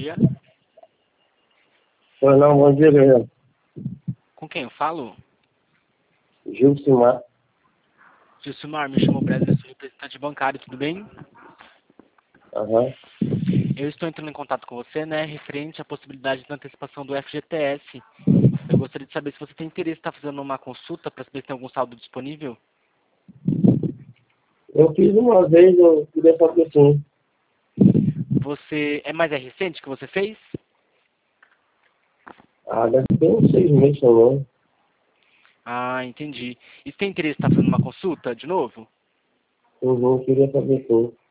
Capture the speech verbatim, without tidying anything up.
dia. Pois não, bom dia, Guilherme. Com quem eu falo? Gilcimar. Gilcimar, me chamo Bradley, sou representante bancário, tudo bem? Aham. Eu estou entrando em contato com você, né, referente à possibilidade da antecipação do F G T S. Eu gostaria de saber se você tem interesse em estar fazendo uma consulta para saber se tem algum saldo disponível. Eu fiz uma vez, eu queria saber sim. Você, é mais é recente que você fez? Ah, deve ter uns seis meses também. Ah, entendi. E você tem interesse em estar fazendo uma consulta de novo? Uhum, queria saber sim.